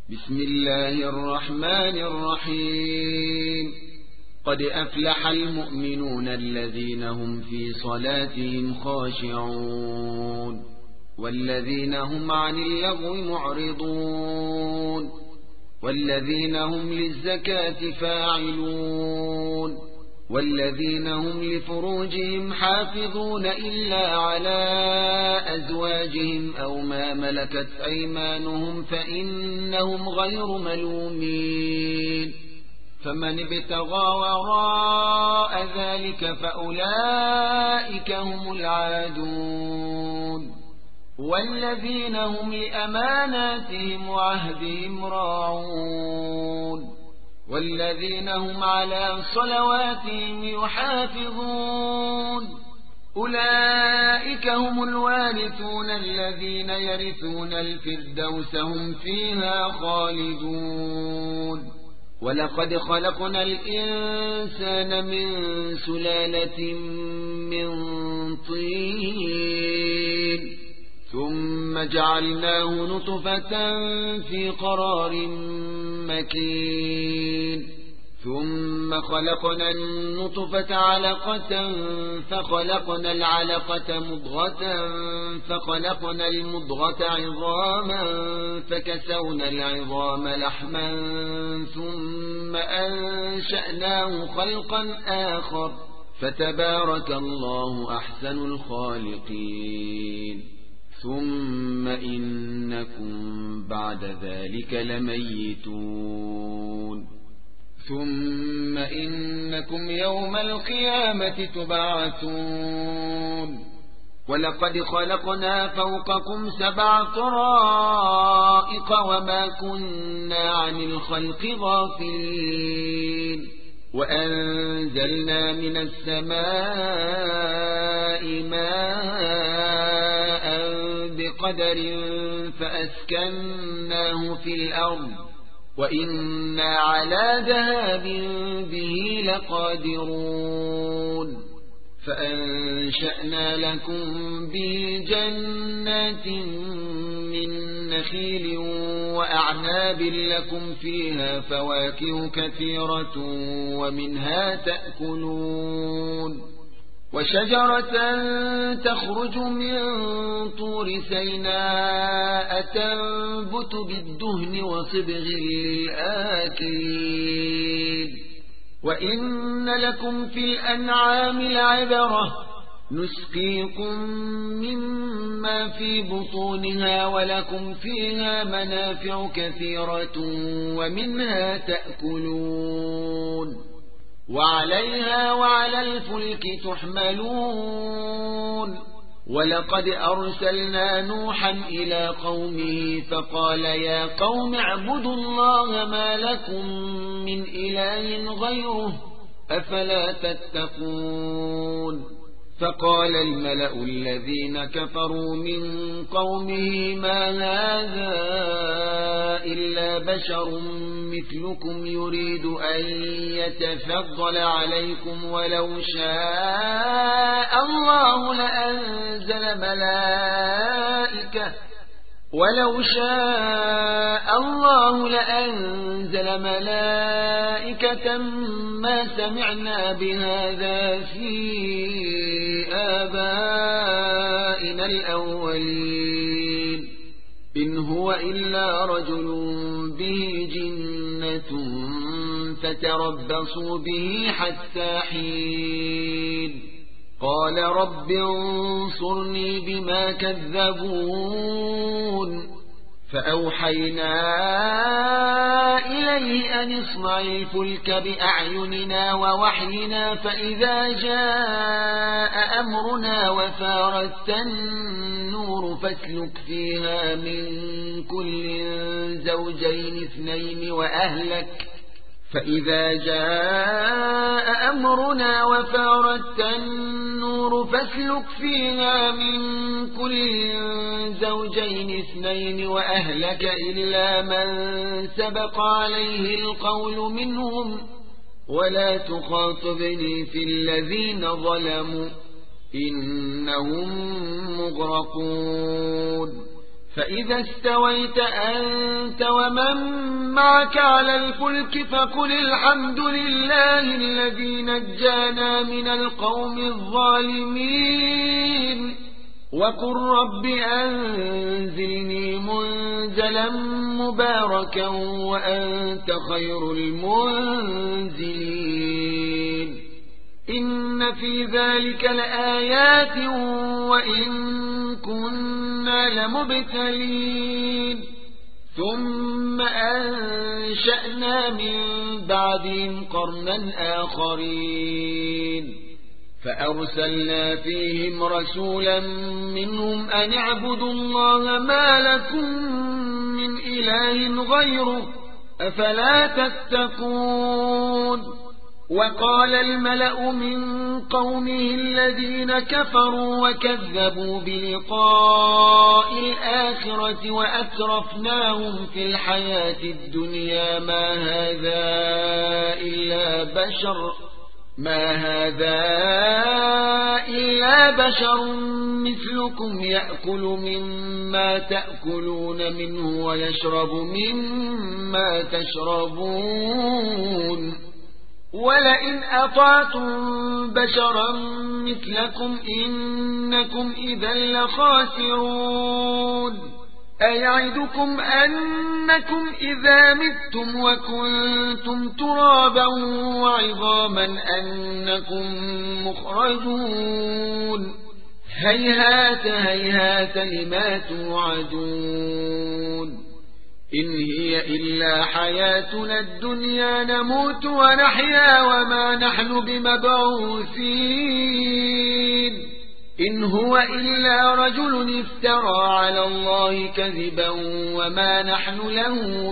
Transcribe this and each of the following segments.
بسم الله الرحمن الرحيم. قد أفلح المؤمنون الذين هم في صلاتهم خاشعون والذين هم عن اللغو معرضون والذين هم للزكاة فاعلون والذين هم لفروجهم حافظون إلا على أزواجهم أو ما ملكت أيمانهم فإنهم غير ملومين. فمن ابتغى وراء ذلك فأولئك هم العادون. والذين هم لأماناتهم وعهدهم راعون والذين هم على صلواتهم يحافظون. أولئك هم الوارثون الذين يرثون الفردوس هم فيها خالدون. ولقد خلقنا الإنسان من سلالة من طين ثم جعلناه نطفة في قرار مكين ثم خلقنا النطفة علقة فخلقنا العلقة مضغة فخلقنا المضغة عظاما فكسونا العظام لحما ثم أنشأناه خلقا آخر فتبارك الله أحسن الخالقين. ثم إنكم بعد ذلك لميتون ثم إنكم يوم القيامة تبعثون. ولقد خلقنا فوقكم 7 طرائق وما كنا عن الخلق غافلين. وأنزلنا من السماء ماء بقدر فأسكناه في الأرض وإنا على ذهاب به لقادرون. فأنشأنا لكم به جنات من نخيل وأعناب لكم فيها فواكه كثيرة ومنها تأكلون. وشجرة تخرج من طور سيناء تنبت بالدهن وصبغ للآكلين. وإن لكم في الأنعام لعبرة نسقيكم مما في بطونها ولكم فيها منافع كثيرة ومنها تأكلون. وعليها وعلى الفلك تحملون. ولقد أرسلنا نوحا إلى قومه فقال يا قوم اعبدوا الله ما لكم من إله غيره أفلا تتقون. فقال الملأ الذين كفروا من قومه ما هذا إلا بشر مثلكم يريد أن يتفضل عليكم ولو شاء الله لأنزل ملائكة ما سمعنا بهذا في آبائنا الأولين إن هو إلا رجل به جنة فتربصوا به حتى حين. قال رب انصرني بما كذبون. فأوحينا إليه أن اصنع الفلك بأعيننا ووحينا فإذا جاء أمرنا وفارت النور فاسلك فيها من كل زوجين 2 وأهلك إلا من سبق عليه القول منهم ولا تخاطبني في الذين ظلموا إنهم مغرقون. فإذا استويت أنت ومن معك على الفلك فقل الحمد لله الذي نجانا من القوم الظالمين وقل رب أنزلني منزلا مباركا وأنت خير المنزلين إن في ذلك لآيات وإن كنا لمبتلين ثم أنشأنا من بعدهم قرنا آخرين فأرسلنا فيهم رسولا منهم أن اعبدوا الله ما لكم من إله غيره أفلا تتقون وقال الملأ من قومه الذين كفروا وكذبوا بلقاء الآخرة وأترفناهم في الحياة الدنيا ما هذا إلا بشر مثلكم يأكل مما تأكلون منه ويشرب مما تشربون ولئن أطعتم بشرا مثلكم إنكم إذا لخاسرون أيعدكم أنكم إذا متم وكنتم ترابا وعظاما أنكم مخرجون هيهات هيهات لما توعدون إن هي إلا حياتنا الدنيا نموت ونحيا وما نحن بمبعوثين إن هو إلا رجل افترى على الله كذبا وما نحن له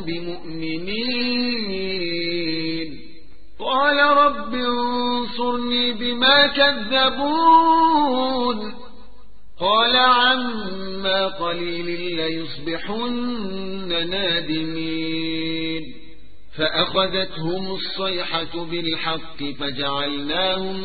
بمؤمنين قال رب انصرني بما كذبون قال عما قليل ليصبحن نادمين فأخذتهم الصيحة بالحق فجعلناهم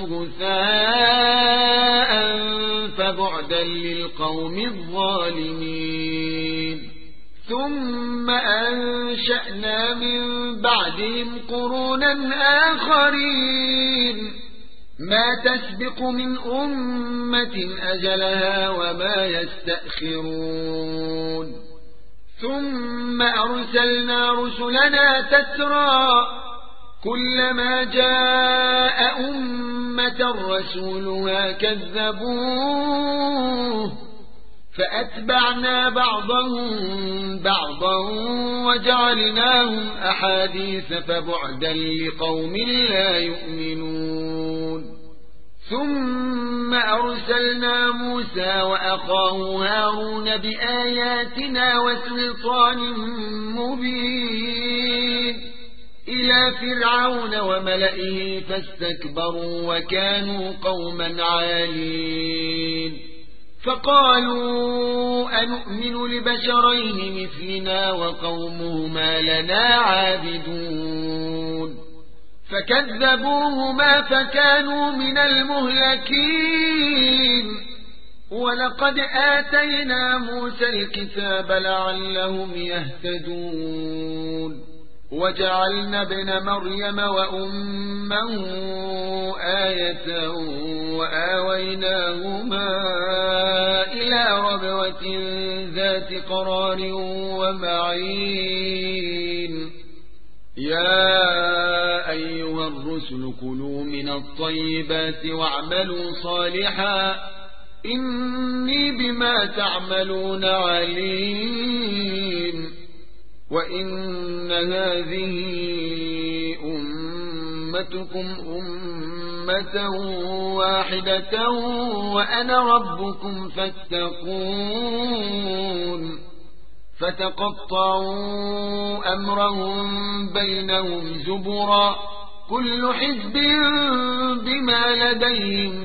غثاء فبعدا للقوم الظالمين ثم أنشأنا من بعدهم قرونا آخرين ما تسبق من أمة أجلها وما يستأخرون ثم أرسلنا رسلنا تترى كلما جاء أمة رسولها كذبوه فأتبعنا بعضهم بعضا وجعلناهم أحاديث فبعدا لقوم لا يؤمنون ثم أرسلنا موسى وأخاه هارون بآياتنا وسلطان مبين إلى فرعون وملئه فاستكبروا وكانوا قوما عالين فقالوا أنؤمن لبشرين مثلنا وقومهما لنا عابدون فكذبوهما فكانوا من المهلكين ولقد آتينا موسى الكتاب لعلهم يهتدون وجعلنا ابن مريم وأمه آية وآويناهما إلى ربوة ذات قرار ومعين يا أيها الرسل كلوا من الطيبات واعملوا صالحا إني بما تعملون عليم وإن هذه أمتكم أمة واحدة وأنا ربكم فاتقون فتقطعوا أمرهم بينهم زبرا كل حزب بما لديهم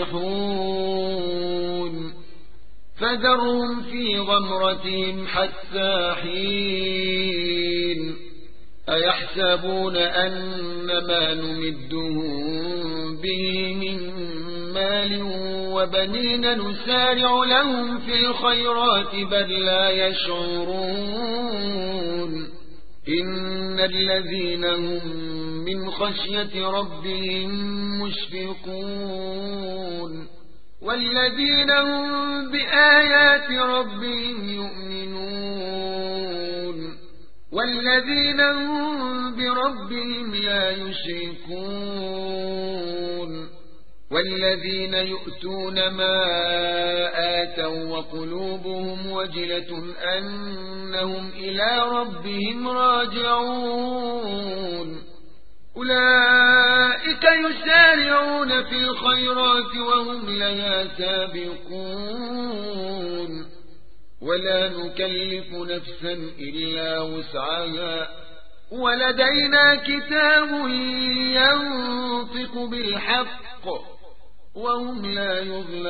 فرحون فذرهم في غمرتهم حتى حين أيحسبون أن ما نمدهم به من مال وبنين نسارع لهم في الخيرات بل لا يشعرون إن الذين هم من خشية ربهم مشفقون والذين هم بآيات ربهم يؤمنون والذين هم بربهم لا يشركون والذين يؤتون ما آتوا وقلوبهم وجلة أنهم إلى ربهم راجعون أولئك يسارعون في الخيرات وهم لها سابقون ولا نكلف نفسا إلا وسعها ولدينا كتاب ينطق بالحق وهم لا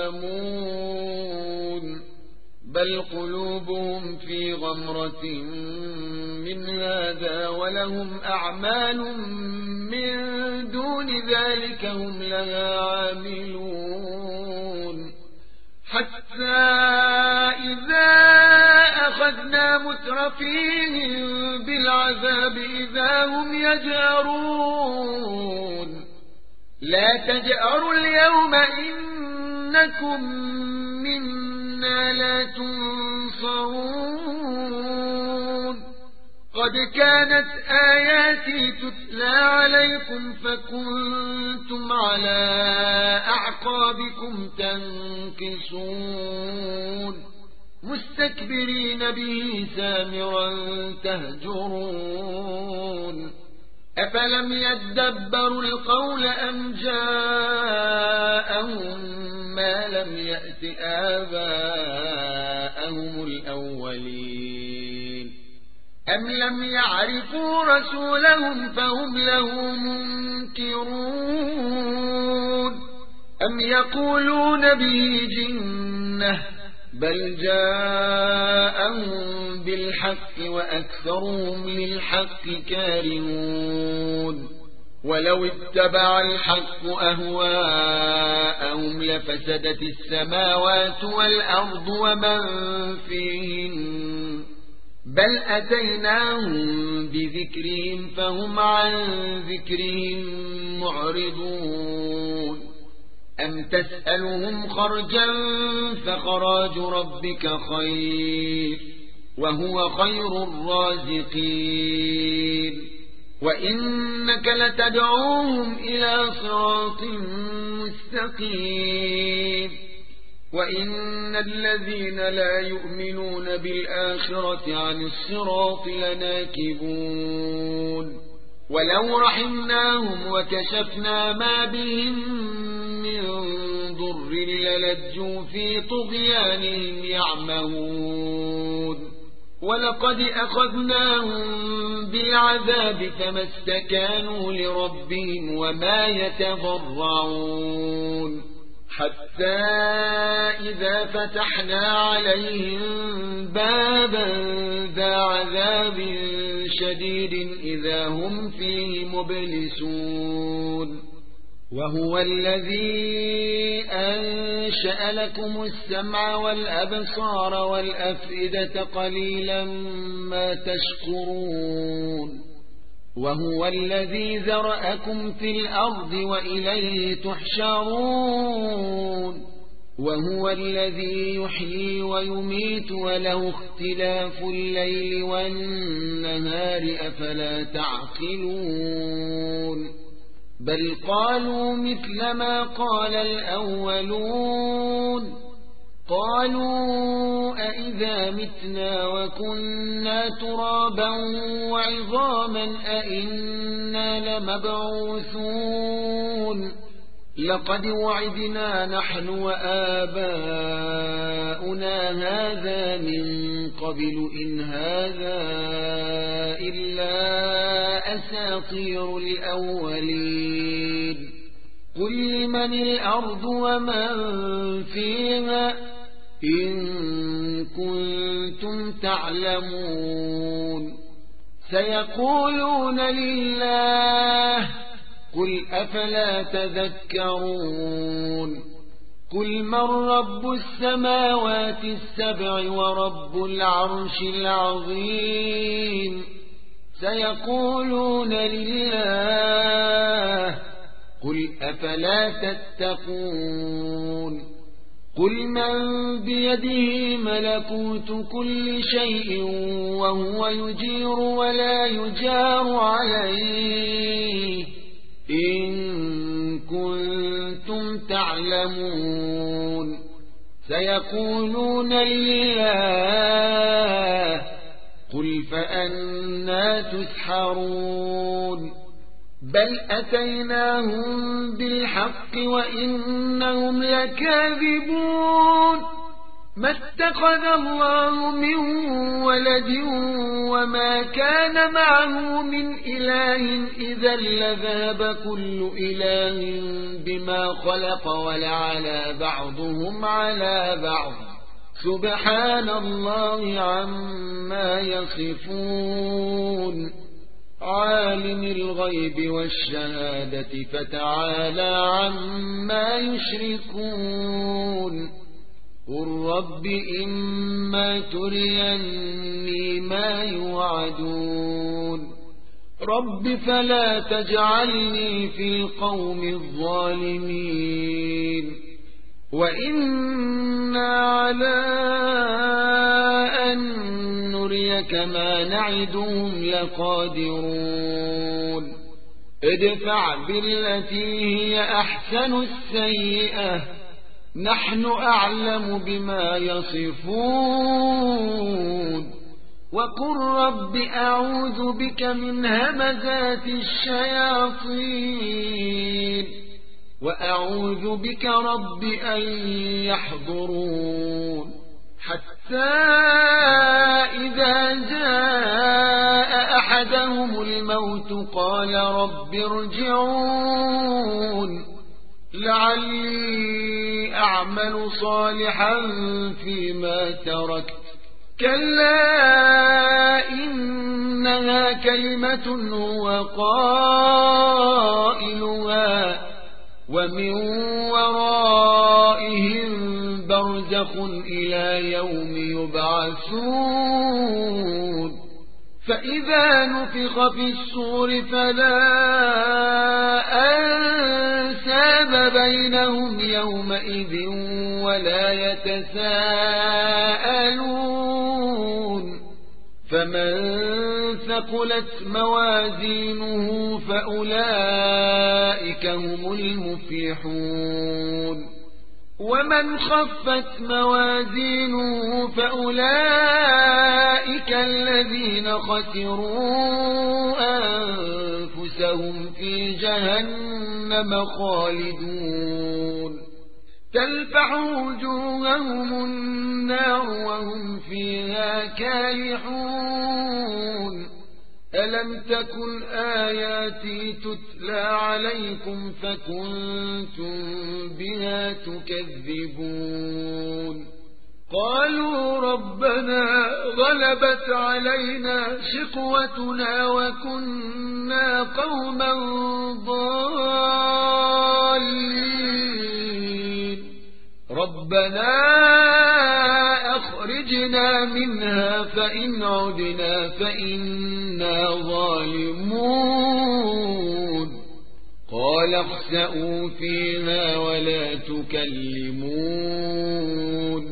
يظلمون بل قلوبهم في غمرة من هذا ولهم أعمال من دون ذلك هم لها عاملون حتى إذا أخذنا مترفيهم بالعذاب إذا هم يجأرون لا تجأروا اليوم إنكم منا لا تنصرون قد كانت آياتي تتلى عليكم فكنتم على أعقابكم تنكصون مستكبرين به سامرا تهجرون أفلم يدبروا القول أم جاءهم ما لم يأت آباءهم الأولين أم لم يعرفوا رسولهم فهم له منكرون أم يقولون به جنة بل جاءهم بالحق وأكثرهم للحق كارهون ولو اتبع الحق أهواءهم لفسدت السماوات والأرض ومن فيهن بل أتيناهم بذكرهم فهم عن ذكرهم معرضون أم تسألهم خرجا فخراج ربك خير وهو خير الرازقين وإنك لتدعوهم إلى صراط مستقيم وإن الذين لا يؤمنون بالآخرة عن الصراط لناكبون ولو رحمناهم وكشفنا ما بهم من ضر للجوا في طغيانهم يعمهون ولقد أخذناهم بالعذاب فما استكانوا لربهم وما يتضرعون حتى إذا فتحنا عليهم بابا ذا عذاب شديد إذا هم فيه مبلسون وهو الذي أنشأ لكم السمع والأبصار والأفئدة قليلا ما تشكرون وهو الذي ذرأكم في الأرض وإليه تحشرون وهو الذي يحيي ويميت وله اختلاف الليل والنهار أفلا تعقلون بل قالوا مثل ما قال الأولون قالوا أئذا متنا وكنا ترابا وعظاما أئنا لمبعوثون لقد وعدنا نحن وآباؤنا هذا من قبل إن هذا إلا أساطير الأولين قل لمن الأرض ومن فيها إن كنتم تعلمون سيقولون لله قل أفلا تذكرون قل من رب السماوات السبع ورب العرش العظيم سيقولون لله قل أفلا تتقون قل من بيده ملكوت كل شيء وهو يجير ولا يجار عليه إن كنتم تعلمون سيقولون لله قل فأنى تسحرون بل أتيناهم بالحق وإنهم لكاذبون ما اتخذ الله من ولد وما كان معه من إله إذا لذهب كل إله بما خلق ولعلى بعضهم على بعض سبحان الله عما يصفون عالم الغيب والشهادة فتعالى عما يشركون قل رب إما تريني ما يوعدون رب فلا تجعلني في القوم الظالمين وإنا على أن نريك ما نعدهم لقادرون ادفع بالتي هي أحسن السيئة نحن أعلم بما يصفون وقل رب أعوذ بك من همزات الشياطين وأعوذ بك رب أن يحضرون حتى إذا جاء أحدهم الموت قال رب ارجعون لعلي أعمل صالحا فيما تركت كلا إنها كلمة هو قائلها ومن ورائهم برزخ إلى يوم يبعثون فإذا نفخ في الصور فلا أنساب بينهم يومئذ ولا يتساءلون فمن ثقلت موازينه فأولئك هم المفلحون ومن خفت موازينه فأولئك الذين خسروا أنفسهم في جهنم خالدون تلفح وجوههم النار وهم فيها كالحون ألم تكن آياتي تتلى عليكم فكنتم بها تكذبون قالوا ربنا غلبت علينا شقوتنا وكنا قوما ضالين ربنا أخرجنا منها فإن عدنا فإنا ظالمون قال اخسئوا فيها ولا تكلمون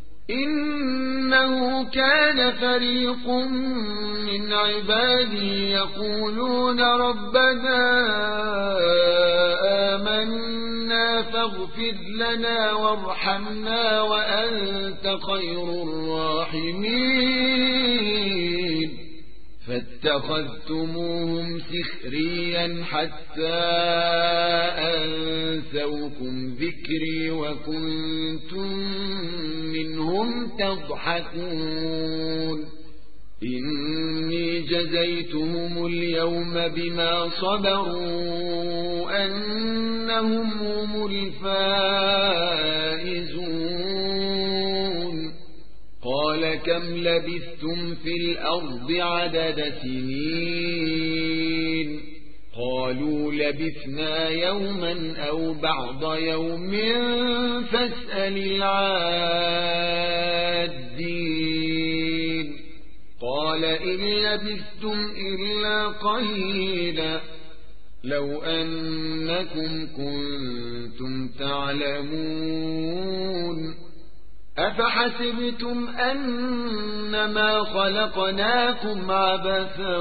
إنه كان فريق من عبادي يقولون ربنا آمنا فاغفر لنا وارحمنا وأنت خير الراحمين فاتخذتموهم سخريا حتى أنسوكم ذكري وكنتم منهم تضحكون إني جزيتهم اليوم بما صبروا أنهم هم الفائزون قال كم لبثتم في الأرض عدد سنين قالوا لبثنا يوما أو بعض يوم فاسأل العادين قال إن لبثتم إلا قليلا لو أنكم كنتم تعلمون أفحسبتم أنما خلقناكم عبثا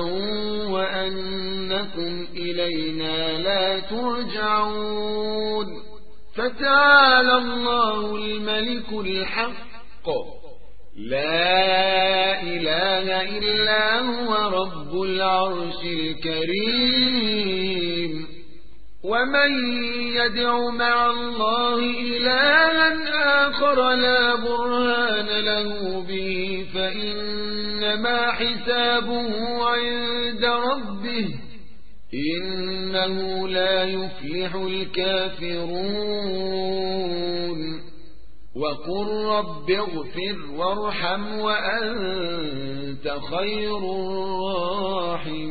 وأنكم إلينا لا ترجعون فتعالى الله الملك الحق لا إله إلا هو رب العرش الكريم ومن يدع مع الله إلها آخر لا برهان له به فإنما حسابه عند ربه إنه لا يفلح الكافرون وقل رب اغفر وارحم وأنت خير الراحمين